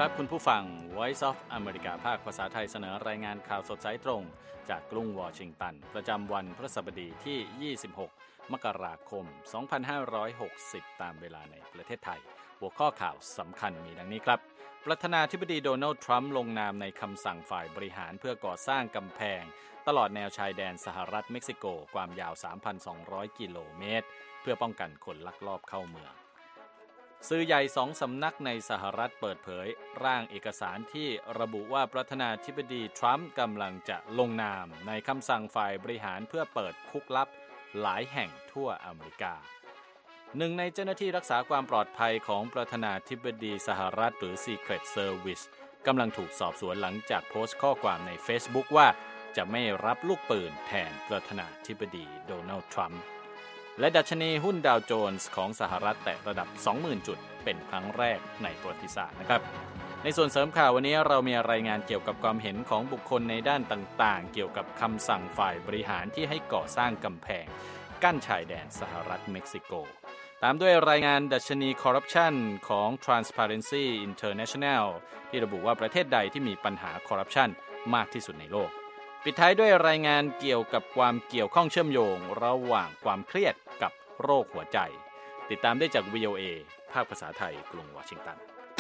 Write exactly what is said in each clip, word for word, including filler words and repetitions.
ครับคุณผู้ฟัง Voice of America ภาคภาษาไทยเสนอรายงานข่าวสดสายตรงจากกรุงวอชิงตันประจำวันพฤหัสบดีที่ยี่สิบหกมกราคมสองพันห้าร้อยหกสิบตามเวลาในประเทศไทยหัวข้อข่าวสำคัญมีดังนี้ครับประธานาธิบดีโดนัลด์ทรัมป์ลงนามในคำสั่งฝ่ายบริหารเพื่อก่อสร้างกำแพงตลอดแนวชายแดนสหรัฐเม็กซิโกความยาว สามพันสองร้อย กิโลเมตรเพื่อป้องกันคนลักลอบเข้าเมืองสื่อใหญ่สองสำนักในสหรัฐเปิดเผยร่างเอกสารที่ระบุว่าประธานาธิบดีทรัมป์กำลังจะลงนามในคำสั่งฝ่ายบริหารเพื่อเปิดคุกลับหลายแห่งทั่วอเมริกาหนึ่งในเจ้าหน้าที่รักษาความปลอดภัยของประธานาธิบดีสหรัฐหรือ Secret Service กำลังถูกสอบสวนหลังจากโพสต์ข้อความใน Facebook ว่าจะไม่รับลูกปืนแทนประธานาธิบดีโดนัลด์ทรัมป์และดัชนีหุ้นดาวโจนส์ของสหรัฐแตะระดับ สองหมื่น จุดเป็นครั้งแรกในประวัติศาสตร์นะครับในส่วนเสริมข่าววันนี้เรามีรายงานเกี่ยวกับความเห็นของบุคคลในด้านต่างๆเกี่ยวกับคำสั่งฝ่ายบริหารที่ให้ก่อสร้างกำแพงกั้นชายแดนสหรัฐเม็กซิโกตามด้วยรายงานดัชนีคอร์รัปชันของ Transparency International ที่ระบุว่าประเทศใดที่มีปัญหาคอร์รัปชันมากที่สุดในโลกปิดท้ายด้วยรายงานเกี่ยวกับความเกี่ยวข้องเชื่อมโยงระหว่างความเครียดกับโรคหัวใจติดตามได้จาก วี โอ เอ ภาคภาษาไทยกรุงวอชิงตัน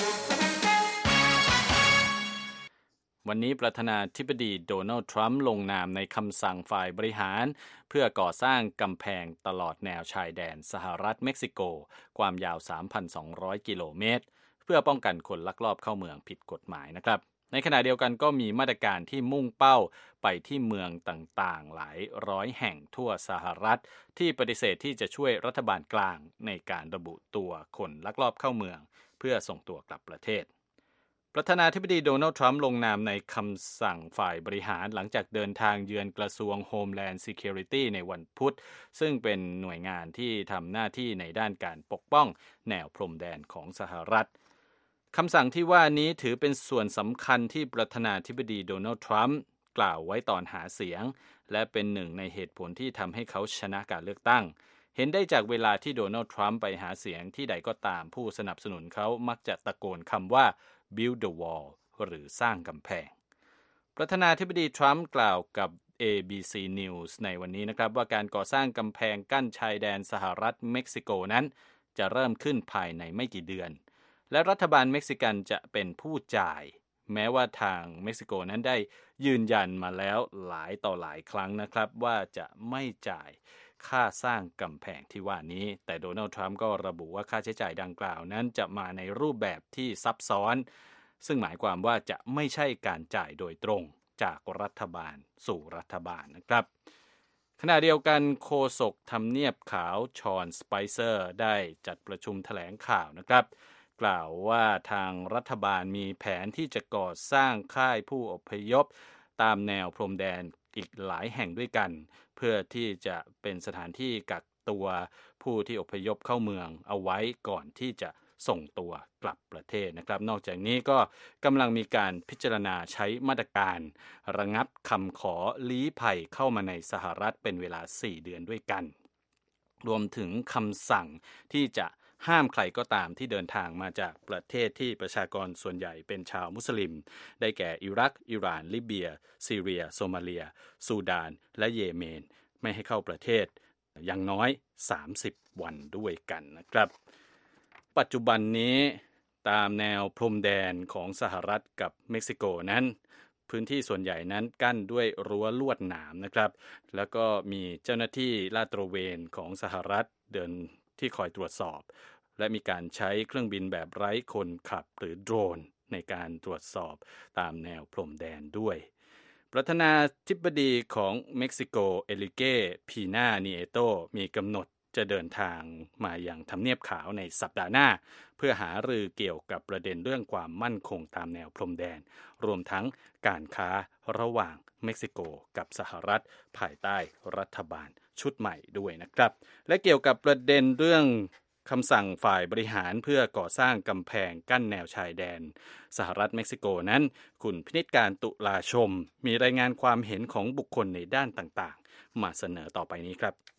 วันนี้ประธานาธิบดีโดนัลด์ทรัมป์ลงนามในคำสั่งฝ่ายบริหารเพื่อก่อสร้างกำแพงตลอดแนวชายแดนสหรัฐเม็กซิโกความยาว สามพันสองร้อย กิโลเมตรเพื่อป้องกันคนลักลอบเข้าเมืองผิดกฎหมายนะครับในขณะเดียวกันก็มีมาตรการที่มุ่งเป้าไปที่เมืองต่างๆหลายร้อยแห่งทั่วสหรัฐที่ปฏิเสธที่จะช่วยรัฐบาลกลางในการระบุตัวคนลักลอบเข้าเมืองเพื่อส่งตัวกลับประเทศประธานาธิบดีโดนัลด์ทรัมป์ลงนามในคำสั่งฝ่ายบริหารหลังจากเดินทางเยือนกระทรวง Homeland Security ในวันพุธซึ่งเป็นหน่วยงานที่ทำหน้าที่ในด้านการปกป้องแนวพรมแดนของสหรัฐคำสั่งที่ว่านี้ถือเป็นส่วนสำคัญที่ประธานาธิบดีโดนัลด์ทรัมป์กล่าวไว้ตอนหาเสียงและเป็นหนึ่งในเหตุผลที่ทำให้เขาชนะการเลือกตั้งเห็นได้จากเวลาที่โดนัลด์ทรัมป์ไปหาเสียงที่ใดก็ตามผู้สนับสนุนเขามักจะตะโกนคำว่า build the wall หรือสร้างกำแพงประธานาธิบดีทรัมป์กล่าวกับ เอ บี ซี News ในวันนี้นะครับว่าการก่อสร้างกำแพงกั้นชายแดนสหรัฐเม็กซิโกนั้นจะเริ่มขึ้นภายในไม่กี่เดือนและรัฐบาลเม็กซิกันจะเป็นผู้จ่ายแม้ว่าทางเม็กซิโกนั้นได้ยืนยันมาแล้วหลายต่อหลายครั้งนะครับว่าจะไม่จ่ายค่าสร้างกำแพงที่ว่านี้แต่โดนัลด์ทรัมป์ก็ระบุว่าค่าใช้จ่ายดังกล่าวนั้นจะมาในรูปแบบที่ซับซ้อนซึ่งหมายความว่าจะไม่ใช่การจ่ายโดยตรงจากรัฐบาลสู่รัฐบาลนะครับขณะเดียวกันโฆษกทำเนียบขาวชอนสไปเซอร์ได้จัดประชุมแถลงข่าวนะครับกล่าวว่าทางรัฐบาลมีแผนที่จะก่อสร้างค่ายผู้อพยพตามแนวพรมแดนอีกหลายแห่งด้วยกันเพื่อที่จะเป็นสถานที่กักตัวผู้ที่อพยพเข้าเมืองเอาไว้ก่อนที่จะส่งตัวกลับประเทศนะครับนอกจากนี้ก็กำลังมีการพิจารณาใช้มาตรการระงับคำขอลี้ภัยเข้ามาในสหรัฐเป็นเวลาสี่เดือนด้วยกันรวมถึงคำสั่งที่จะห้ามใครก็ตามที่เดินทางมาจากประเทศที่ประชากรส่วนใหญ่เป็นชาวมุสลิมได้แก่อิรักอิหร่านลิเบียซีเรียโซมาเลียซูดานและเยเมนไม่ให้เข้าประเทศอย่างน้อยสามสิบวันด้วยกันนะครับปัจจุบันนี้ตามแนวพรมแดนของสหรัฐกับเม็กซิโกนั้นพื้นที่ส่วนใหญ่นั้นกั้นด้วยรั้วลวดหนามนะครับแล้วก็มีเจ้าหน้าที่ลาดตระเวนของสหรัฐเดินที่คอยตรวจสอบและมีการใช้เครื่องบินแบบไร้คนขับหรือโดรนในการตรวจสอบตามแนวพรมแดนด้วยประธานาธิบดีของเม็กซิโกเอลิเกพีนานีเอโตมีกำหนดจะเดินทางมาอย่างทำเนียบขาวในสัปดาห์หน้าเพื่อหารือเกี่ยวกับประเด็นเรื่องความมั่นคงตามแนวพรมแดนรวมทั้งการค้าระหว่างเม็กซิโกกับสหรัฐภายใต้รัฐบาลชุดใหม่ด้วยนะครับและเกี่ยวกับประเด็นเรื่องคำสั่งฝ่ายบริหารเพื่อก่อสร้างกำแพงกั้นแนวชายแดนสหรัฐเม็กซิโกนั้นคุณพินิจการตุลาชมมีรายงานความเห็นของบุคคลในด้านต่างๆมาเสนอต่อไปนี้ครับ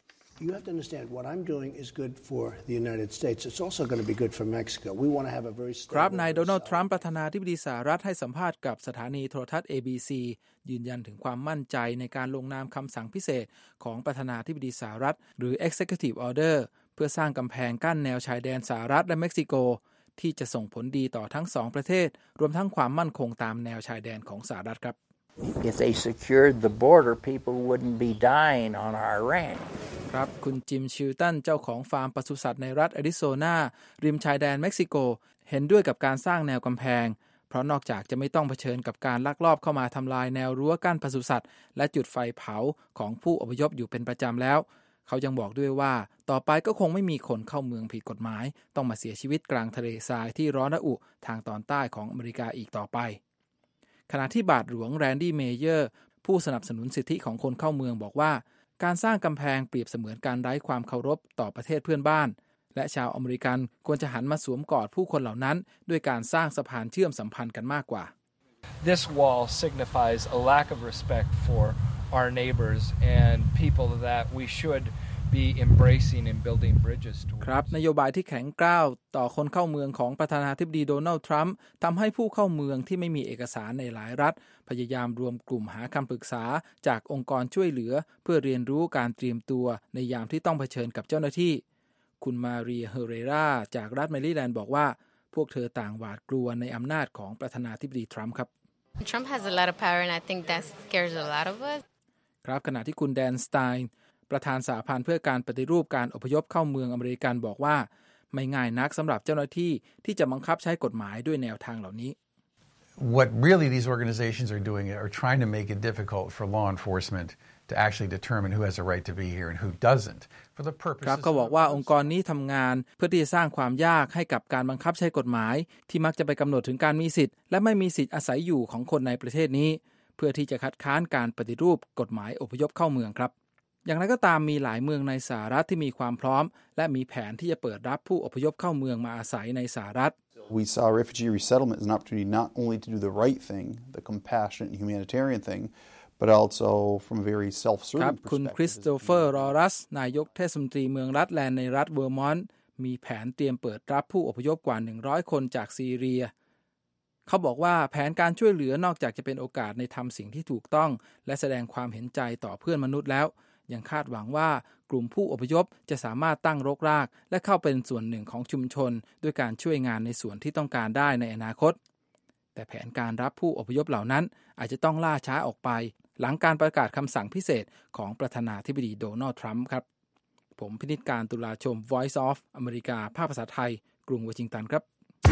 You have to understand what I'm doing is good for the United States. It's also going to be good for Mexico. We want to have a very stable ครับนายโดนัลด์ทรัมป์ประธานาธิบดีสหรัฐให้สัมภาษณ์กับสถานีโทรทัศน์ เอ บี ซี ยืนยันถึงความมั่นใจในการลงนามคำสั่งพิเศษของประธานาธิบดีสหรัฐหรือ Executive Order เพื่อสร้างกำแพงกั้นแนวชายแดนสหรัฐและเม็กซิโกที่จะส่งผลดีต่อทั้งสองประเทศรวมทั้งความมั่นคงตามแนวชายแดนของสหรัฐครับ If they secured the border, people wouldn't be dying on our ranch. ครับคุณจิมชิลตันเจ้าของฟาร์มปศุสัตว์ในรัฐแอริโซนาริมชายแดนเม็กซิโกเห็นด้วยกับการสร้างแนวกำแพงเพราะนอกจากจะไม่ต้องเผชิญกับการลักลอบเข้ามาทำลายแนวรั้วกั้นปศุสัตว์และจุดไฟเผาของผู้อพยพอยู่เป็นประจำแล้วเขายังบอกด้วยว่าต่อไปก็คงไม่มีคนเข้าเมืองผิดกฎหมายต้องมาเสียชีวิตกลางทะเลทรายที่ร้อนระอุทางตอนใต้ของอเมริกาอีกต่อไปขณะที่บาทหลวงแรนดี้เมเยอร์ผู้สนับสนุนสิทธิของคนเข้าเมืองบอกว่าการสร้างกำแพงเปรียบเสมือนการไร้ความเคารพต่อประเทศเพื่อนบ้านและชาวอเมริกันควรจะหันมาสวมกอดผู้คนเหล่านั้นด้วยการสร้างสะพานเชื่อมสัมพันธ์กันมากกว่า This wall signifies a lack of respect for our neighbors and people that we should be embracing and building bridges towards ครับนโยบายที่แข็งกร้าวต่อคนเข้าเมืองของประธานาธิบดีโดนัลด์ทรัมป์ทำให้ผู้เข้าเมืองที่ไม่มีเอกสารในหลายรัฐพยายามรวมกลุ่มหาคำปรึกษาจากองค์กรช่วยเหลือเพื่อเรียนรู้การเตรียมตัวในยามที่ต้องเผชิญกับเจ้าหน้าที่คุณมาเรียเฮเรราจากรัฐแมริแลนด์บอกว่าพวกเธอต่างหวาดกลัวในอำนาจของประธานาธิบดีทรัมป์ครับ Trump has a lot of power and I think that scares a lot of us ครับขณะที่คุณแดนสไตน์ประธานสหพันธ์เพื่อการปฏิรูปการอพยพเข้าเมืองอเมริกันบอกว่าไม่ง่ายนักสำหรับเจ้าหน้าที่ที่จะบังคับใช้กฎหมายด้วยแนวทางเหล่านี้ What really these organizations are doing are trying to make it difficult for law enforcement to actually determine who has a right to be here and who doesn't for the purpose ครับเขาบอกว่าองค์กรนี้ทำงานเพื่อที่จะสร้างความยากให้กับการบังคับใช้กฎหมายที่มักจะไปกำหนดถึงการมีสิทธิ์และไม่มีสิทธิ์อาศัยอยู่ของคนในประเทศนี้เพื่อที่จะคัดค้านการปฏิรูปกฎหมายอพยพเข้าเมืองครับอย่างไรก็ตามมีหลายเมืองในสหรัฐที่มีความพร้อมและมีแผนที่จะเปิดรับผู้อพยพเข้าเมืองมาอาศัยในสหรัฐ We saw refugee resettlement as an opportunity not only to do the right thing, the compassionate and humanitarian thing, but also from a very self-serving คุณ perspective. คริสโตเฟอร์ รอรัสนายกเทศมนตรีเมืองรัฐแลนด์ในรัฐเวอร์มอนต์มีแผนเตรียมเปิดรับผู้อพยพกว่าหนึ่งร้อยคนจากซีเรียเขาบอกว่าแผนการช่วยเหลือนอกจากจะเป็นโอกาสในทำสิ่งที่ถูกต้องและแสดงความเห็นใจต่อเพื่อนมนุษย์แล้วยังคาดหวังว่ากลุ่มผู้อพยพจะสามารถตั้งรกรากและเข้าเป็นส่วนหนึ่งของชุมชนด้วยการช่วยงานในส่วนที่ต้องการได้ในอนาคตแต่แผนการรับผู้อพยพเหล่านั้นอาจจะต้องล่าช้าออกไปหลังการประกาศคำสั่งพิเศษของประธานาธิบดีโดนัลด์ทรัมป์ครับผมพินิจการตุลาชม Voice of อเมริกาภาคภาษาไทยกรุงวอชิงตันครับ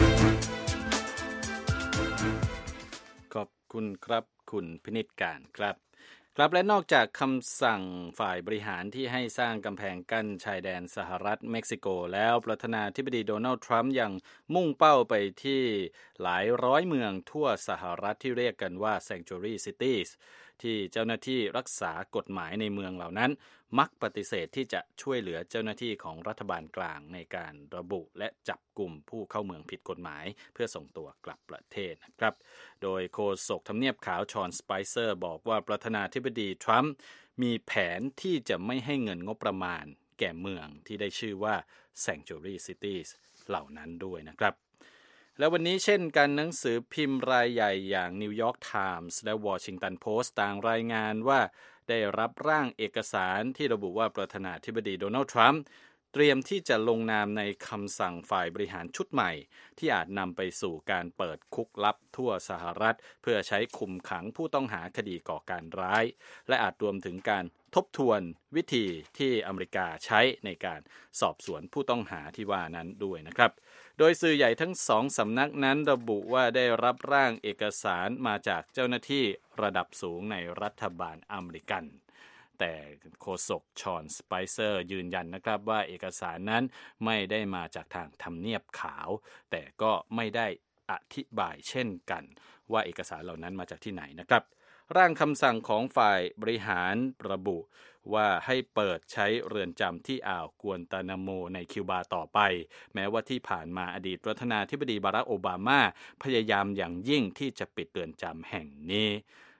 ขอบคุณครับคุณพินิจการครับครับและนอกจากคำสั่งฝ่ายบริหารที่ให้สร้างกำแพงกั้นชายแดนสหรัฐเม็กซิโกแล้วประธานาธิบดีโดนัลด์ทรัมป์ยังมุ่งเป้าไปที่หลายร้อยเมืองทั่วสหรัฐที่เรียกกันว่า Sanctuary Cities ที่เจ้าหน้าที่รักษากฎหมายในเมืองเหล่านั้นมักปฏิเสธที่จะช่วยเหลือเจ้าหน้าที่ของรัฐบาลกลางในการระบุและจับกลุ่มผู้เข้าเมืองผิดกฎหมายเพื่อส่งตัวกลับประเทศนะครับโดยโฆษกทำเนียบขาวชอนสไปเซอร์บอกว่าประธานาธิบดีทรัมป์มีแผนที่จะไม่ให้เงินงบประมาณแก่เมืองที่ได้ชื่อว่า Sanctuary Cities เหล่านั้นด้วยนะครับและวันนี้เช่นกันหนังสือพิมพ์รายใหญ่อย่าง New York Times และ Washington Post ต่างรายงานว่าได้รับร่างเอกสารที่ระบุว่าประธานาธิบดีโดนัลด์ทรัมป์เตรียมที่จะลงนามในคำสั่งฝ่ายบริหารชุดใหม่ที่อาจนำไปสู่การเปิดคุกลับทั่วสหรัฐเพื่อใช้คุมขังผู้ต้องหาคดีก่อการร้ายและอาจรวมถึงการทบทวนวิธีที่อเมริกาใช้ในการสอบสวนผู้ต้องหาที่ว่านั้นด้วยนะครับโดยสื่อใหญ่ทั้งสองสำนักนั้นระบุว่าได้รับร่างเอกสารมาจากเจ้าหน้าที่ระดับสูงในรัฐบาลอเมริกันแต่โฆษกชอนสไปเซอร์ยืนยันนะครับว่าเอกสารนั้นไม่ได้มาจากทางทำเนียบขาวแต่ก็ไม่ได้อธิบายเช่นกันว่าเอกสารเหล่านั้นมาจากที่ไหนนะครับร่างคำสั่งของฝ่ายบริหารระบุว่าให้เปิดใช้เรือนจำที่อ่าวกวนตานาโมในคิวบาต่อไปแม้ว่าที่ผ่านมาอดีตประธานาธิบดีบารักโอบามาพยายามอย่างยิ่งที่จะปิดเรือนจำแห่งนี้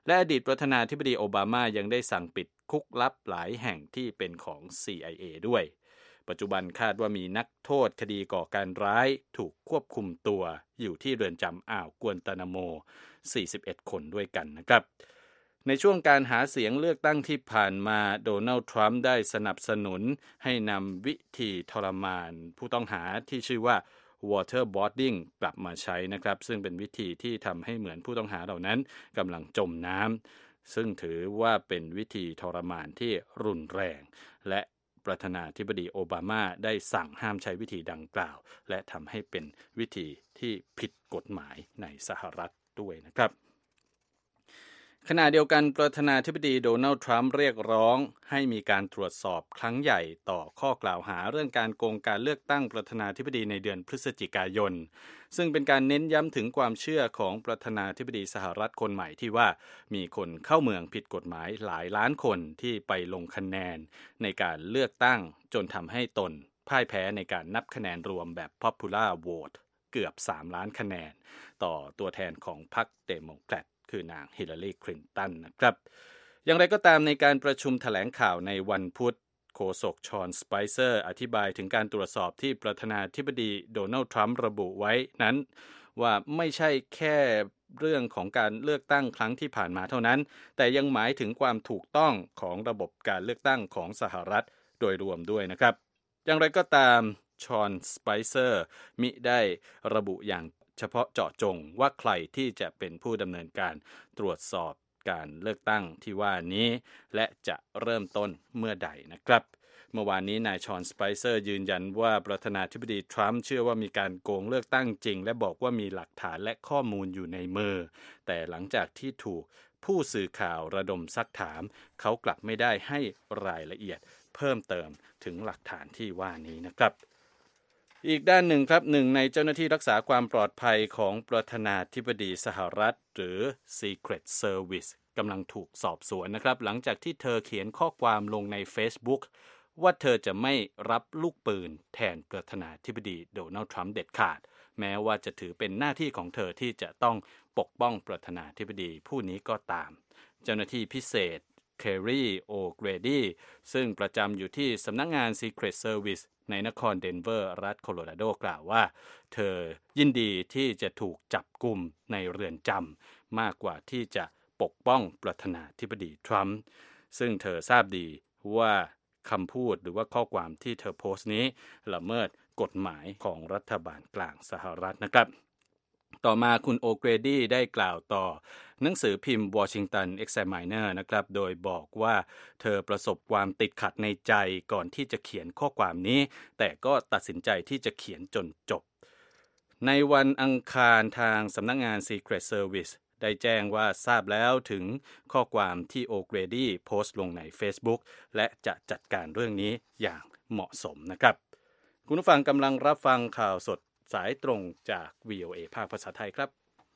และอดีตประธานาธิบดีโอบามายังได้สั่งปิดคุกลับหลายแห่งที่เป็นของ ซี ไอ เอ ด้วยปัจจุบันคาดว่ามีนักโทษคดีก่อการร้ายถูกควบคุมตัวอยู่ที่เรือนจำอ่าวกวนตานาโมสี่สิบเอ็ดคนด้วยกันนะครับในช่วงการหาเสียงเลือกตั้งที่ผ่านมาโดนัลด์ทรัมป์ได้สนับสนุนให้นำวิธีทรมานผู้ต้องหาที่ชื่อว่า waterboarding กลับมาใช้นะครับซึ่งเป็นวิธีที่ทำให้เหมือนผู้ต้องหาเหล่านั้นกำลังจมน้ำซึ่งถือว่าเป็นวิธีทรมานที่รุนแรงและประธานาธิบดีโอบามาได้สั่งห้ามใช้วิธีดังกล่าวและทำให้เป็นวิธีที่ผิดกฎหมายในสหรัฐด้วยนะครับขณะเดียวกันประธานาธิบดีโดนัลด์ทรัมป์เรียกร้องให้มีการตรวจสอบครั้งใหญ่ต่อข้อกล่าวหาเรื่องการโกงการเลือกตั้งประธานาธิบดีในเดือนพฤศจิกายนซึ่งเป็นการเน้นย้ำถึงความเชื่อของประธานาธิบดีสหรัฐคนใหม่ที่ว่ามีคนเข้าเมืองผิดกฎหมายหลายล้านคนที่ไปลงคะแนนในการเลือกตั้งจนทำให้ตนพ่ายแพ้ในการนับคะแนนรวมแบบ Popular Vote เกือบสามล้านคะแนนต่อตัวแทนของพรรคเดโมแครตคือนางฮิลลารีคลินตันนะครับอย่างไรก็ตามในการประชุมแถลงข่าวในวันพุธโฆษกชอนสไปเซอร์อธิบายถึงการตรวจสอบที่ประธานาธิบดีโดนัลด์ทรัมป์ระบุไว้นั้นว่าไม่ใช่แค่เรื่องของการเลือกตั้งครั้งที่ผ่านมาเท่านั้นแต่ยังหมายถึงความถูกต้องของระบบการเลือกตั้งของสหรัฐโดยรวมด้วยนะครับอย่างไรก็ตามชอนสไปเซอร์มิได้ระบุอย่างเฉพาะเจาะจงว่าใครที่จะเป็นผู้ดำเนินการตรวจสอบการเลือกตั้งที่ว่านี้และจะเริ่มต้นเมื่อใดนะครับเมื่อวานนี้นายชอนสไปเซอร์ยืนยันว่าประธานาธิบดีทรัมป์เชื่อว่ามีการโกงเลือกตั้งจริงและบอกว่ามีหลักฐานและข้อมูลอยู่ในมือแต่หลังจากที่ถูกผู้สื่อข่าวระดมซักถามเขากลับไม่ได้ให้รายละเอียดเพิ่มเติมถึงหลักฐานที่ว่านี้นะครับอีกด้านหนึ่งครับหนึ่งในเจ้าหน้าที่รักษาความปลอดภัยของประธานาธิบดีสหรัฐหรือ Secret Service กำลังถูกสอบสวนนะครับหลังจากที่เธอเขียนข้อความลงใน Facebook ว่าเธอจะไม่รับลูกปืนแทนประธานาธิบดีโดนัลด์ทรัมป์เด็ดขาดแม้ว่าจะถือเป็นหน้าที่ของเธอที่จะต้องปกป้องประธานาธิบดีผู้นี้ก็ตามเจ้าหน้าที่พิเศษเคอรีโอเกรดี้ซึ่งประจำอยู่ที่สำนักงาน Secret Service ในนครเดนเวอร์รัฐโคโลราโดกล่าวว่าเธอยินดีที่จะถูกจับกุมในเรือนจำมากกว่าที่จะปกป้องประธานาธิบดีทรัมป์ซึ่งเธอทราบดีว่าคำพูดหรือว่าข้อความที่เธอโพสต์นี้ละเมิดกฎหมายของรัฐบาลกลางสหรัฐนะครับต่อมาคุณโอเกรดี้ได้กล่าวต่อหนังสือพิมพ์ Washington Examiner นะครับโดยบอกว่าเธอประสบความติดขัดในใจก่อนที่จะเขียนข้อความนี้แต่ก็ตัดสินใจที่จะเขียนจนจบในวันอังคารทางสำนักงาน Secret Service ได้แจ้งว่าทราบแล้วถึงข้อความที่โอเกรดี้โพสต์ลงใน Facebook และจะจัดการเรื่องนี้อย่างเหมาะสมนะครับคุณผู้ฟังกำลังรับฟังข่าวสดสายตรงจาก วี โอ เอ ภาคภาษาไทยครับ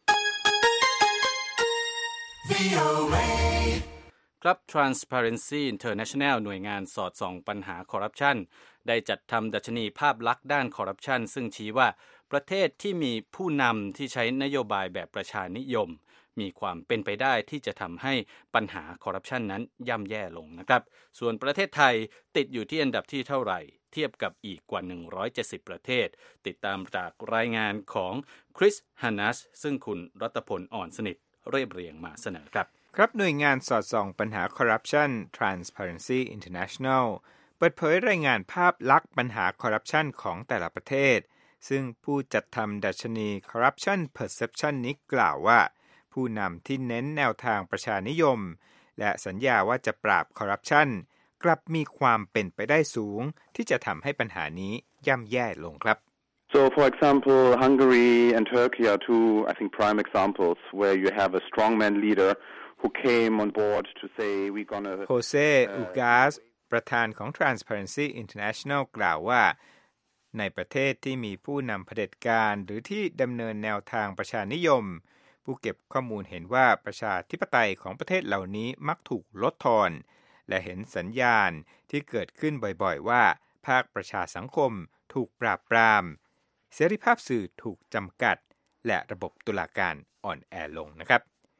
วี โอ เอ ครับ Transparency International หน่วยงานสอดส่องปัญหาคอร์รัปชันได้จัดทำดัชนีภาพลักษณ์ด้านคอร์รัปชันซึ่งชี้ว่าประเทศที่มีผู้นำที่ใช้นโยบายแบบประชานิยมมีความเป็นไปได้ที่จะทำให้ปัญหาคอร์รัปชันนั้นย่ำแย่ลงนะครับส่วนประเทศไทยติดอยู่ที่อันดับที่เท่าไหร่เทียบกับอีกกว่าหนึ่งร้อยเจ็ดสิบประเทศติดตามจากรายงานของคริสฮันนัสซึ่งคุณรัตพลอ่อนสนิทเรียบเรียงมาเสนอครับครับหน่วยงานสอดส่องปัญหาคอร์รัปชัน Transparency International เปิดเผยรายงานภาพลักษณ์ปัญหาคอร์รัปชันของแต่ละประเทศซึ่งผู้จัดทำดัชนี Corruption Perception นี้กล่าวว่าผู้นำที่เน้นแนวทางประชานิยมและสัญญาว่าจะปราบคอร์รัปชันกลับมีความเป็นไปได้สูงที่จะทำให้ปัญหานี้ย่ำแย่ลงครับ So for example, Hungary and Turkey are two, I think, prime examples where you have a strongman leader who came on board to say we're gonna Jose Ugas ประธานของ Transparency International กล่าวว่าในประเทศที่มีผู้นำเผด็จการหรือที่ดำเนินแนวทางประชานิยมผู้เก็บข้อมูลเห็นว่าประชาธิปไตยของประเทศเหล่านี้มักถูกลดทอนและเห็นสัญญาณที่เกิดขึ้นบ่อยๆว่าภาคประชาสังคมถูกปราบปรามเสรีภาพสื่อถูกจำกัดและระบบตุลาการอ่อนแอลงนะครับข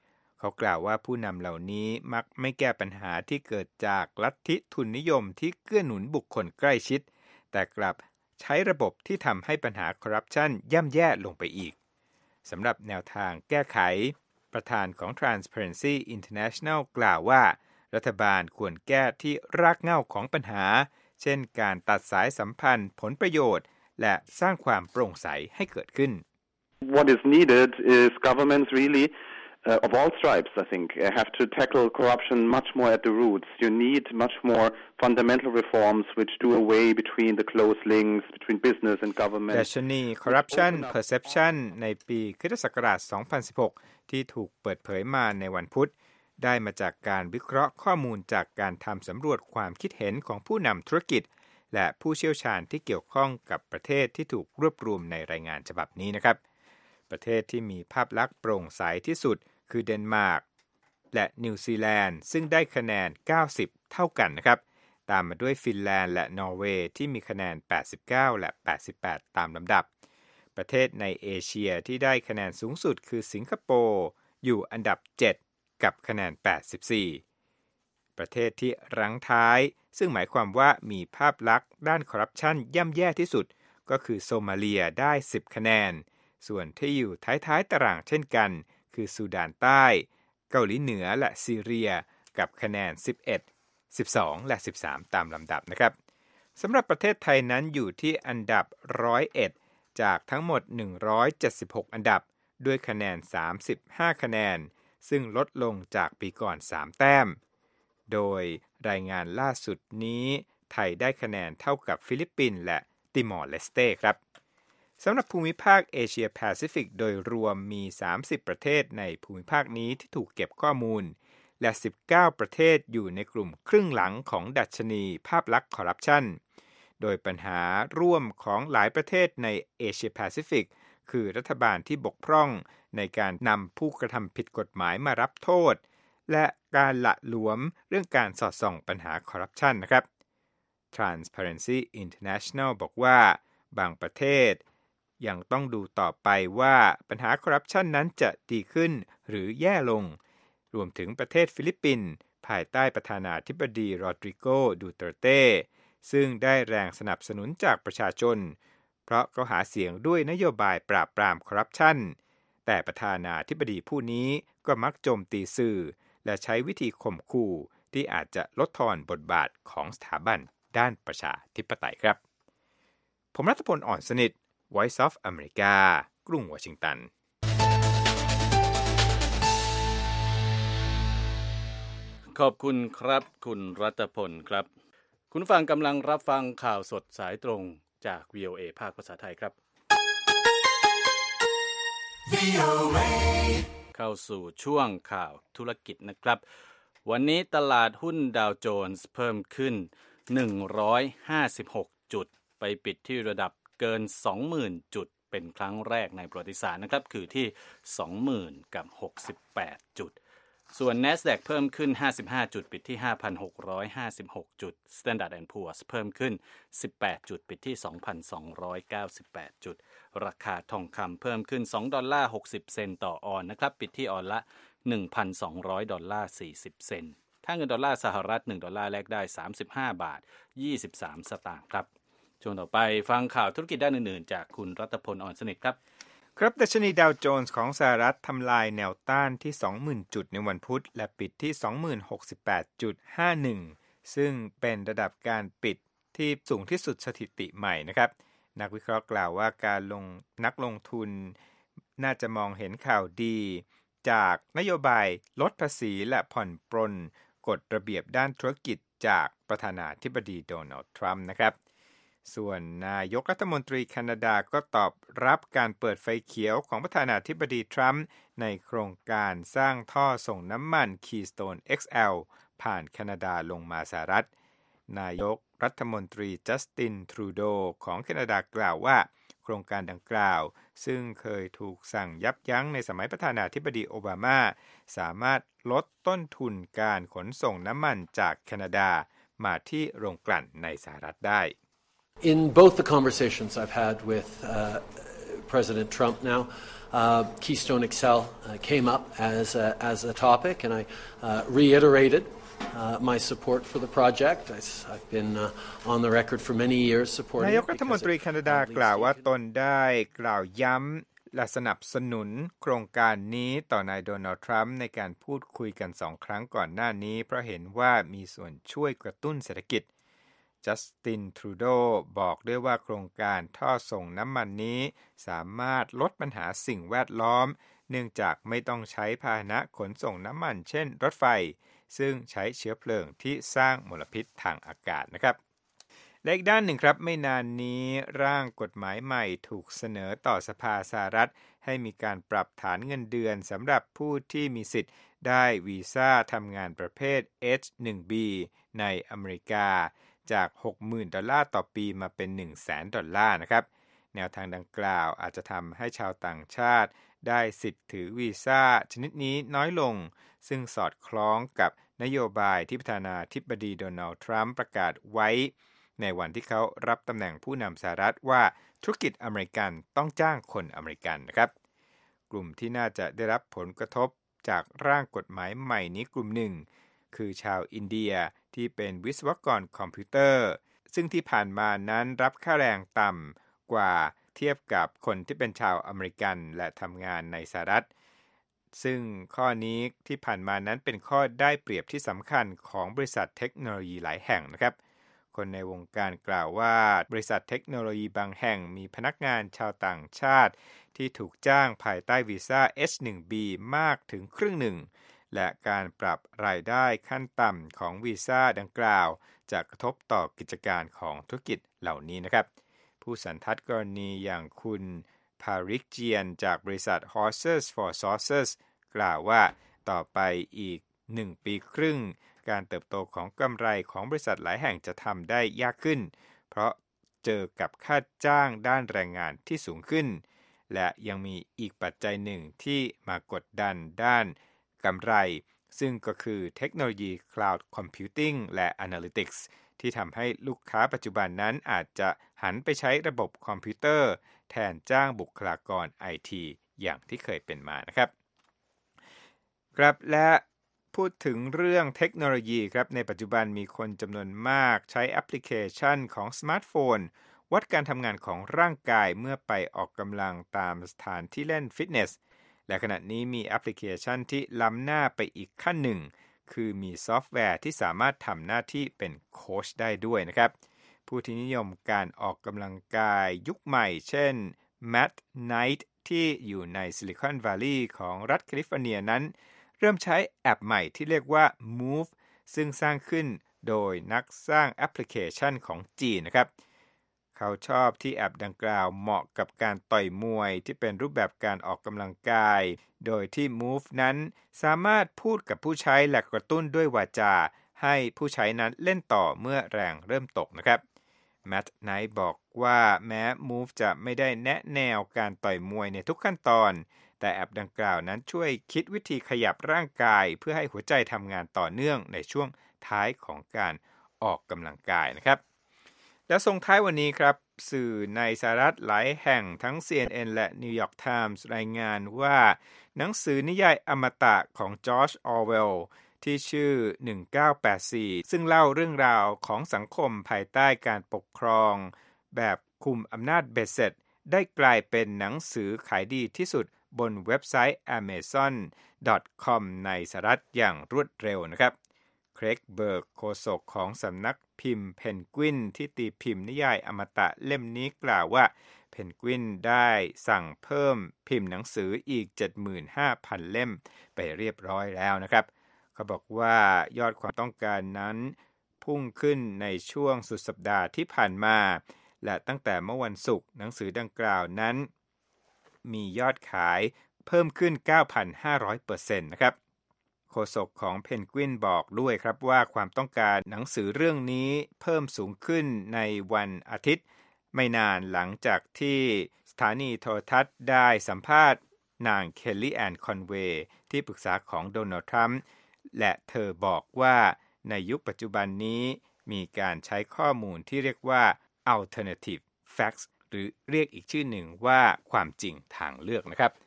เขากล่าวว่าผู้นำเหล่านี้มักไม่แก้ปัญหาที่เกิดจากลัทธิทุนนิยมที่เกื้อหนุนบุคคลใกล้ชิดแต่กลับใช้ระบบที่ทำให้ปัญหาคอร์รัปชันย่ำแย่ลงไปอีกสำหรับแนวทางแก้ไขประธานของ Transparency International กล่าวว่ารัฐบาลควรแก้ที่รากเหง้าของปัญหาเช่นการตัดสายสัมพันธ์ผลประโยชน์และสร้างความโปร่งใสให้เกิดขึ้น What is needed is governments really uh, of all stripes, I think, have to tackle corruption much more at the roots. You need much more fundamental reforms which do away between the close links between business and government. ดัชนี Corruption Perception ในปีคริสตศักราช สองพันสิบหก ที่ถูกเปิดเผยมาในวันพุธได้มาจากการวิเคราะห์ข้อมูลจากการทำสำรวจความคิดเห็นของผู้นำธุรกิจและผู้เชี่ยวชาญที่เกี่ยวข้องกับประเทศที่ถูกรวบรวมในรายงานฉบับนี้นะครับประเทศที่มีภาพลักษณ์โปร่งใสที่สุดคือเดนมาร์กและนิวซีแลนด์ซึ่งได้คะแนนเก้าสิบเท่ากันนะครับตามมาด้วยฟินแลนด์และนอร์เวย์ที่มีคะแนนแปดสิบเก้าและแปดสิบแปดตามลำดับประเทศในเอเชียที่ได้คะแนนสูงสุดคือสิงคโปร์อยู่อันดับเจ็ดกับคะแนนแปดสิบสี่ประเทศที่รั้งท้ายซึ่งหมายความว่ามีภาพลักษณ์ด้านคอร์รัปชันย่ำแย่ที่สุดก็คือโซมาเลียได้สิบคะแนนส่วนที่อยู่ท้ายๆตารางเช่นกันคือซูดานใต้เกาหลีเหนือและซีเรียกับคะแนนสิบเอ็ด สิบสองและสิบสามตามลำดับนะครับสำหรับประเทศไทยนั้นอยู่ที่อันดับหนึ่งร้อยเอ็ดจากทั้งหมดหนึ่งร้อยเจ็ดสิบหกอันดับด้วยคะแนนสามสิบห้าคะแนนซึ่งลดลงจากปีก่อนสามแต้มโดยรายงานล่าสุดนี้ไทยได้คะแนนเท่ากับฟิลิปปินส์และติมอร์เลสเต้ครับสำหรับภูมิภาคเอเชียแปซิฟิกโดยรวมมีสามสิบประเทศในภูมิภาคนี้ที่ถูกเก็บข้อมูลและสิบเก้าประเทศอยู่ในกลุ่มครึ่งหลังของดัชนีภาพลักษณ์คอร์รัปชันโดยปัญหาร่วมของหลายประเทศในเอเชียแปซิฟิกคือรัฐบาลที่บกพร่องในการนำผู้กระทำผิดกฎหมายมารับโทษและการละหลวมเรื่องการสอดส่องปัญหาคอร์รัปชันนะครับ Transparency International บอกว่าบางประเทศยังต้องดูต่อไปว่าปัญหาคอร์รัปชันนั้นจะดีขึ้นหรือแย่ลงรวมถึงประเทศฟิลิปปินส์ภายใต้ประธานาธิบดีโรดริโก ดูเตอร์เต้ซึ่งได้แรงสนับสนุนจากประชาชนเพราะเขาหาเสียงด้วยนโยบายปราบปรามคอร์รัปชันแต่ประธานาธิบดีผู้นี้ก็มักโจมตีสื่อและใช้วิธีข่มขู่ที่อาจจะลดทอนบทบาทของสถาบันด้านประชาธิปไตยครับผมรัฐพล อ่อนสนิท Voice of America กรุงวอชิงตันขอบคุณครับคุณรัตพลครับคุณฟังกำลังรับฟังข่าวสดสายตรงจาก วี โอ เอ ภาคภาษาไทยครับ วี โอ เอ เข้าสู่ช่วงข่าวธุรกิจนะครับวันนี้ตลาดหุ้นดาวโจนส์เพิ่มขึ้นหนึ่งร้อยห้าสิบหกจุดไปปิดที่ระดับเกิน สองหมื่น จุดเป็นครั้งแรกในประวัติศาสตร์นะครับคือที่ สองหมื่น กับ หกสิบแปด จุดส่วน NASDAQ เพิ่มขึ้นห้าสิบห้าจุดปิดที่ ห้าพันหกร้อยห้าสิบหก จุด Standard แอนด์ Poor's เพิ่มขึ้นสิบแปดจุดปิดที่ สองพันสองร้อยเก้าสิบแปด จุดราคาทองคำเพิ่มขึ้นสองดอลลาร์หกสิบเซนต์ต่อออนซ์นะครับปิดที่ออนละ หนึ่งพันสองร้อย ดอลลาร์สี่สิบเซนต์ถ้าเงินดอลลาร์สหรัฐหนึ่งดอลลาร์แลกได้สามสิบห้าบาทยี่สิบสามสตางค์ครับช่วงต่อไปฟังข่าวธุรกิจด้านอื่นๆจากคุณรัตพล อ่อนสนิทครับครับดัชนีดาวโจนส์ของสหรัฐทำลายแนวต้านที่ สองหมื่น จุดในวันพุธและปิดที่ สองหมื่นหกสิบแปดจุดห้าหนึ่ง ซึ่งเป็นระดับการปิดที่สูงที่สุดสถิติใหม่นะครับนักวิเคราะห์กล่าวว่าการลงนักลงทุนน่าจะมองเห็นข่าวดีจากนโยบายลดภาษีและผ่อนปรนกฎระเบียบด้านธุรกิจจากประธานาธิบดีโดนัลด์ทรัมป์นะครับส่วนนายกรัฐมนตรีแคนาดาก็ตอบรับการเปิดไฟเขียวของประธานาธิบดีทรัมป์ในโครงการสร้างท่อส่งน้ำมัน Keystone เอ็กซ์ แอล ผ่านแคนาดาลงมาสหรัฐนายกรัฐมนตรีจัสตินทรูโดของแคนาดากล่าวว่าโครงการดังกล่าวซึ่งเคยถูกสั่งยับยั้งในสมัยประธานาธิบดีโอบามาสามารถลดต้นทุนการขนส่งน้ำมันจากแคนาดามาที่โรงกลั่นในสหรัฐได้ In both the conversations I've had with uh, President Trump now, uh, Keystone เอ็ก แอล uh, came up as a, as a topic, and I uh, reiterated uh, my support for the project. I, I've been uh, on the record for many years supporting it. นายกรัฐมนตรีแคนาดากล่าวว่าตนได้กล่าวย้ำและสนับสนุนโครงการนี้ต่อนายโดนัลด์ทรัมป์ในการพูดคุยกันสองครั้งก่อนหน้านี้เพราะเห็นว่ามีส่วนช่วยกระตุ้นเศรษฐกิจจัสตินทรูโดบอกด้วยว่าโครงการท่อส่งน้ำมันนี้สามารถลดปัญหาสิ่งแวดล้อมเนื่องจากไม่ต้องใช้พาหนะขนส่งน้ำมันเช่นรถไฟซึ่งใช้เชื้อเพลิงที่สร้างมลพิษทางอากาศนะครับและอีกด้านหนึ่งครับไม่นานนี้ร่างกฎหมายใหม่ถูกเสนอต่อสภาสหรัฐให้มีการปรับฐานเงินเดือนสำหรับผู้ที่มีสิทธิ์ได้วีซ่าทำงานประเภท เอช วัน บี ในอเมริกาจาก หกหมื่น ดอลลาร์ต่อปีมาเป็น หนึ่งแสน ดอลลาร์นะครับแนวทางดังกล่าวอาจจะทำให้ชาวต่างชาติได้สิทธิ์ถือวีซ่าชนิดนี้น้อยลงซึ่งสอดคล้องกับนโยบายที่ประธานาธิบดีโดนัลด์ทรัมป์ประกาศไว้ในวันที่เขารับตำแหน่งผู้นำสหรัฐว่าธุรกิจอเมริกันต้องจ้างคนอเมริกันนะครับกลุ่มที่น่าจะได้รับผลกระทบจากร่างกฎหมายใหม่นี้กลุ่มหนึ่งคือชาวอินเดียที่เป็นวิศวกรคอมพิวเตอร์ซึ่งที่ผ่านมานั้นรับค่าแรงต่ำกว่าเทียบกับคนที่เป็นชาวอเมริกันและทำงานในสหรัฐซึ่งข้อนี้ที่ผ่านมานั้นเป็นข้อได้เปรียบที่สำคัญของบริษัทเทคโนโลยีหลายแห่งนะครับคนในวงการกล่าวว่าบริษัทเทคโนโลยีบางแห่งมีพนักงานชาวต่างชาติที่ถูกจ้างภายใต้วีซ่า เอช วัน บี มากถึงครึ่งหนึ่งและการปรับรายได้ขั้นต่ำของวีซ่าดังกล่าวจะกระทบต่อกิจการของธุรกิจเหล่านี้นะครับผู้สันทัดกรณีอย่างคุณพาริกเจียนจากบริษัท Horses for Saucers กล่าวว่าต่อไปอีกหนึ่งปีครึ่งการเติบโตของกำไรของบริษัทหลายแห่งจะทำได้ยากขึ้นเพราะเจอกับค่าจ้างด้านแรงงานที่สูงขึ้นและยังมีอีกปัจจัยหนึ่งที่มากดดันด้านกำไรซึ่งก็คือเทคโนโลยี Cloud Computing และ Analytics ที่ทำให้ลูกค้าปัจจุบันนั้นอาจจะหันไปใช้ระบบคอมพิวเตอร์แทนจ้างบุคลากร ไอ ที อย่างที่เคยเป็นมานะครับครับและพูดถึงเรื่องเทคโนโลยีครับในปัจจุบันมีคนจำนวนมากใช้แอปพลิเคชันของสมาร์ทโฟนวัดการทำงานของร่างกายเมื่อไปออกกำลังตามสถานที่เล่นฟิตเนสและขณะนี้มีแอปพลิเคชันที่ล้ำหน้าไปอีกขั้นหนึ่งคือมีซอฟต์แวร์ที่สามารถทำหน้าที่เป็นโค้ชได้ด้วยนะครับผู้ที่นิยมการออกกำลังกายยุคใหม่เช่น Matt Knight ที่อยู่ในซิลิคอนวัลลีย์ของรัฐแคลิฟอร์เนียนั้นเริ่มใช้แอปใหม่ที่เรียกว่า Move ซึ่งสร้างขึ้นโดยนักสร้างแอปพลิเคชันของจีนนะครับเขาชอบที่แอปดังกล่าวเหมาะกับการต่อยมวยที่เป็นรูปแบบการออกกำลังกายโดยที่ Move นั้นสามารถพูดกับผู้ใช้และกระตุ้นด้วยวาจาให้ผู้ใช้นั้นเล่นต่อเมื่อแรงเริ่มตกนะครับแมตต์ไนท์บอกว่าแม้ Move จะไม่ได้แนะแนวการต่อยมวยในทุกขั้นตอนแต่แอปดังกล่าวนั้นช่วยคิดวิธีขยับร่างกายเพื่อให้หัวใจทำงานต่อเนื่องในช่วงท้ายของการออกกำลังกายนะครับแล้วส่งท้ายวันนี้ครับสื่อในสหรัฐหลายแห่งทั้ง ซี เอ็น เอ็น และ New York Times รายงานว่าหนังสือนิยายอมตะของจอร์จ ออร์เวลที่ชื่อหนึ่งเก้าแปดสี่ซึ่งเล่าเรื่องราวของสังคมภายใต้การปกครองแบบคุมอำนาจเบ็ดเสร็จได้กลายเป็นหนังสือขายดีที่สุดบนเว็บไซต์ แอมะซอน ดอท คอม ในสหรัฐอย่างรวดเร็วนะครับเครกเบิร์กโฆษกของสำนักพิมพ์เพนกวินที่ตีพิมพ์นิยายอมตะเล่มนี้กล่าวว่าเพนกวินได้สั่งเพิ่มพิมพ์หนังสืออีก เจ็ดหมื่นห้าพัน เล่มไปเรียบร้อยแล้วนะครับเขาบอกว่ายอดความต้องการนั้นพุ่งขึ้นในช่วงสุดสัปดาห์ที่ผ่านมาและตั้งแต่เมื่อวันศุกร์หนังสือดังกล่าวนั้นมียอดขายเพิ่มขึ้น เก้าพันห้าร้อยเปอร์เซ็นต์ นะครับโฆษกของเพนกวินบอกด้วยครับว่าความต้องการหนังสือเรื่องนี้เพิ่มสูงขึ้นในวันอาทิตย์ไม่นานหลังจากที่สถานีโทรทัศน์ได้สัมภาษณ์นางเคลลี่แอนคอนเวย์ที่ปรึกษาของโดนัลด์ทรัมป์และเธอบอกว่าในยุคปัจจุบันนี้มีการใช้ข้อมูลที่เรียกว่า alternative facts หรือเรียกอีกชื่อหนึ่งว่าความจริงทางเลือกนะครับ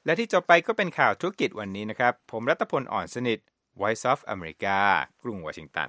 และที่จบไปก็เป็นข่าวธุรกิจวันนี้นะครับผมรัตพลอ่อนสนิท Voice of America กรุงวอชิงตัน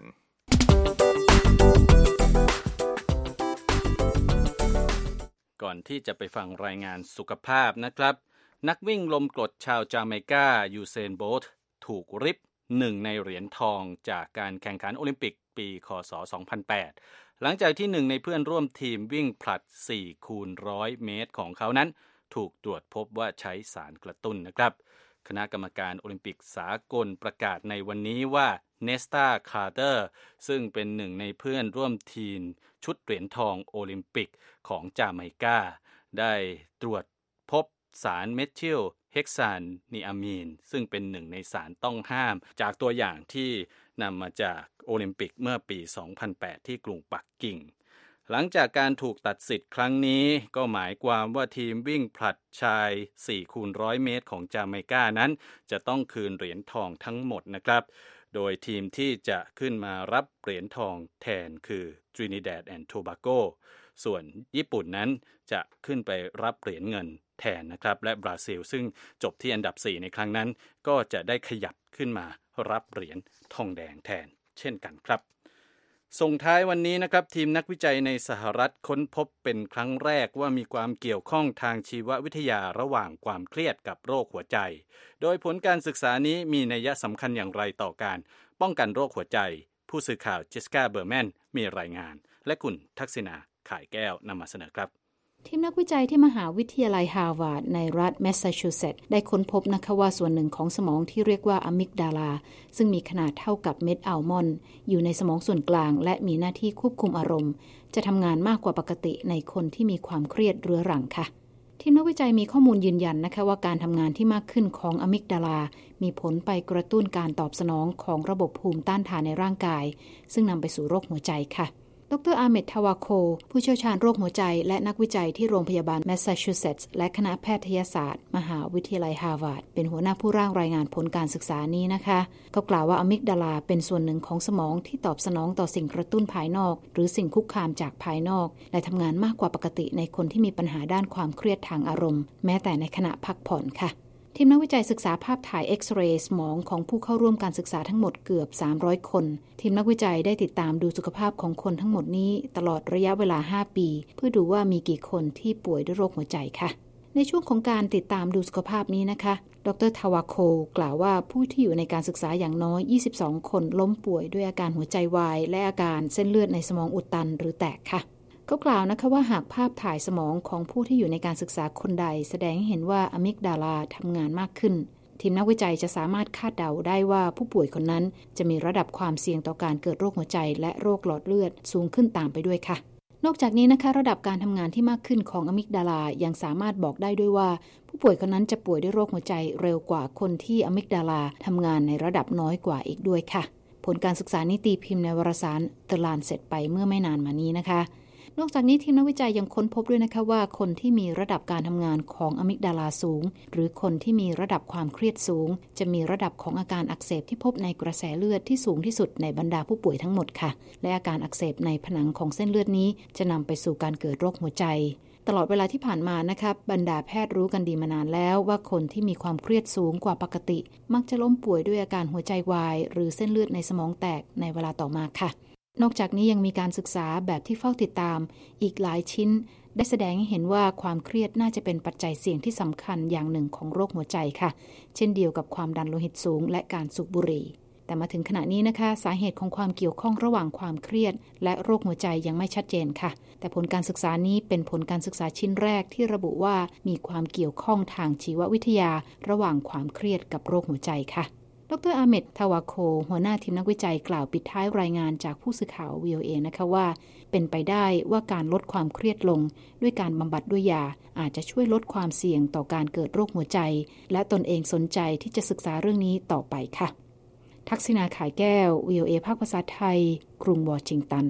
ก่อนที่จะไปฟังรายงานสุขภาพนะครับนักวิ่งลมกรดชาวจาเมกายูเซนโบลต์ถูกริบหนึ่งในเหรียญทองจากการแข่งขันโอลิมปิกปีคศสองพันแปดหลังจากที่หนึ่งในเพื่อนร่วมทีมวิ่งผลัดสี่คูณร้อยเมตรของเขานั้นถูกตรวจพบว่าใช้สารกระตุ้นนะครับคณะกรรมการโอลิมปิกสากลประกาศในวันนี้ว่าเนสตาคาร์เตอร์ซึ่งเป็นหนึ่งในเพื่อนร่วมทีมชุดเหรียญทองโอลิมปิกของจาเมกาได้ตรวจพบสารเมทิลเฮกซานนีอะมีนซึ่งเป็นหนึ่งในสารต้องห้ามจากตัวอย่างที่นำมาจากโอลิมปิกเมื่อปีสองพันแปดที่กรุงปักกิ่งหลังจากการถูกตัดสิทธิ์ครั้งนี้ก็หมายความว่าทีมวิ่งผลัดชายสี่คูณร้อยเมตรของจาเมกานั้นจะต้องคืนเหรียญทองทั้งหมดนะครับโดยทีมที่จะขึ้นมารับเหรียญทองแทนคือ Trinidad and Tobago ส่วนญี่ปุ่นนั้นจะขึ้นไปรับเหรียญเงินแทนนะครับและบราซิลซึ่งจบที่อันดับสี่ในครั้งนั้นก็จะได้ขยับขึ้นมารับเหรียญทองแดงแทนเช่นกันครับส่งท้ายวันนี้นะครับทีมนักวิจัยในสหรัฐค้นพบเป็นครั้งแรกว่ามีความเกี่ยวข้องทางชีววิทยาระหว่างความเครียดกับโรคหัวใจโดยผลการศึกษานี้มีนัยสำคัญอย่างไรต่อการป้องกันโรคหัวใจผู้สื่อข่าวเจสสิก้าเบอร์แมนมีรายงานและคุณทักษิณาข่ายแก้วนำมาเสนอครับทีมนักวิจัยที่มหาวิทยาลัยฮาร์วาร์ดในรัฐแมสซาชูเซตส์ได้ค้นพบนะคะว่าส่วนหนึ่งของสมองที่เรียกว่าอะมิกดาลาซึ่งมีขนาดเท่ากับเม็ดอัลมอนด์อยู่ในสมองส่วนกลางและมีหน้าที่ควบคุมอารมณ์จะทำงานมากกว่าปกติในคนที่มีความเครียดเรื้อรังค่ะทีมนักวิจัยมีข้อมูลยืนยันนะคะว่าการทำงานที่มากขึ้นของอะมิกดาลามีผลไปกระตุ้นการตอบสนองของระบบภูมิต้านทานในร่างกายซึ่งนำไปสู่โรคหัวใจค่ะดรอาเมด ทาวาโคผู้เชี่ยวชาญโรคหัวใจและนักวิจัยที่โรงพยาบาลแมสซาชูเซตส์และคณะแพทยศาสตร์มหาวิทยาลัยฮาร์วาร์ดเป็นหัวหน้าผู้ร่างรายงานผลการศึกษานี้นะคะเขากล่าวว่าอะมิกดาลาเป็นส่วนหนึ่งของสมองที่ตอบสนองต่อสิ่งกระตุ้นภายนอกหรือสิ่งคุกคามจากภายนอกและทำงานมากกว่าปกติในคนที่มีปัญหาด้านความเครียดทางอารมณ์แม้แต่ในขณะพักผ่อนค่ะทีมนักวิจัยศึกษาภาพถ่ายเอ็กซเรย์สมองของผู้เข้าร่วมการศึกษาทั้งหมดเกือบสามร้อยคนทีมนักวิจัยได้ติดตามดูสุขภาพของคนทั้งหมดนี้ตลอดระยะเวลาห้าปีเพื่อดูว่ามีกี่คนที่ป่วยด้วยโรคหัวใจค่ะในช่วงของการติดตามดูสุขภาพนี้นะคะดรทาวาโคกล่าวว่าผู้ที่อยู่ในการศึกษาอย่างน้อยยี่สิบสองคนล้มป่วยด้วยอาการหัวใจวายและอาการเส้นเลือดในสมองอุดตันหรือแตกค่ะเขากล่าวนะคะว่าหากภาพถ่ายสมองของผู้ที่อยู่ในการศึกษาคนใดแสดงให้เห็นว่าอะมิกดาลาทำงานมากขึ้นทีมนักวิจัยจะสามารถคาดเดาได้ว่าผู้ป่วยคนนั้นจะมีระดับความเสี่ยงต่อการเกิดโรคหัวใจและโรคหลอดเลือดสูงขึ้นตามไปด้วยค่ะนอกจากนี้นะคะระดับการทำงานที่มากขึ้นของอะมิกดาลายังสามารถบอกได้ด้วยว่าผู้ป่วยคนนั้นจะป่วยด้วยโรคหัวใจเร็วกว่าคนที่อะมิกดาลาทำงานในระดับน้อยกว่าอีกด้วยค่ะผลการศึกษานี้ตีพิมพ์ในวารสาร The Lancet ไปเมื่อไม่นานมานี้นะคะนอกจากนี้ทีมนักวิจัยยังค้นพบด้วยนะคะว่าคนที่มีระดับการทำงานของอะมิกดาลาสูงหรือคนที่มีระดับความเครียดสูงจะมีระดับของอาการอักเสบที่พบในกระแสเลือดที่สูงที่สุดในบรรดาผู้ป่วยทั้งหมดค่ะและอาการอักเสบในผนังของเส้นเลือดนี้จะนำไปสู่การเกิดโรคหัวใจตลอดเวลาที่ผ่านมานะคะบรรดาแพทย์รู้กันดีมานานแล้วว่าคนที่มีความเครียดสูงกว่าปกติมักจะล้มป่วยด้วยอาการหัวใจวายหรือเส้นเลือดในสมองแตกในเวลาต่อมาค่ะนอกจากนี้ยังมีการศึกษาแบบที่เฝ้าติดตามอีกหลายชิ้นได้แสดงให้เห็นว่าความเครียดน่าจะเป็นปัจจัยเสี่ยงที่สำคัญอย่างหนึ่งของโรคหัวใจค่ะเช่นเดียวกับความดันโลหิตสูงและการสูบบุหรี่แต่มาถึงขณะนี้นะคะสาเหตุของความเกี่ยวข้องระหว่างความเครียดและโรคหัวใจยังไม่ชัดเจนค่ะแต่ผลการศึกษานี้เป็นผลการศึกษาชิ้นแรกที่ระบุว่ามีความเกี่ยวข้องทางชีววิทยาระหว่างความเครียดกับโรคหัวใจค่ะดรอาเมด ทาวาโคหัวหน้าทีมนักวิจัยกล่าวปิดท้ายรายงานจากผู้สื่อข่าว วี โอ เอ นะคะว่าเป็นไปได้ว่าการลดความเครียดลงด้วยการบำบัดด้วยยาอาจจะช่วยลดความเสี่ยงต่อการเกิดโรคหัวใจและตนเองสนใจที่จะศึกษาเรื่องนี้ต่อไปค่ะทักษิณาข่ายแก้ว วี โอ เอ ภาคภาษาไทยกรุงวอชิงตัน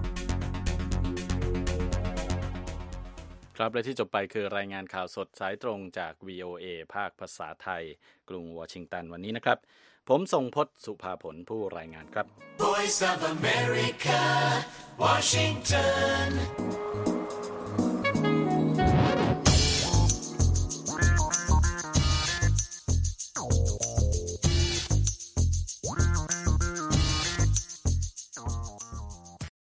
ครับและที่จบไปคือรายงานข่าวสดสายตรงจาก วี โอ เอ ภาคภาษาไทยกรุงวอชิงตันวันนี้นะครับผมทรงพจน์สุภาผลผู้รายงานครับ Voice of America Washington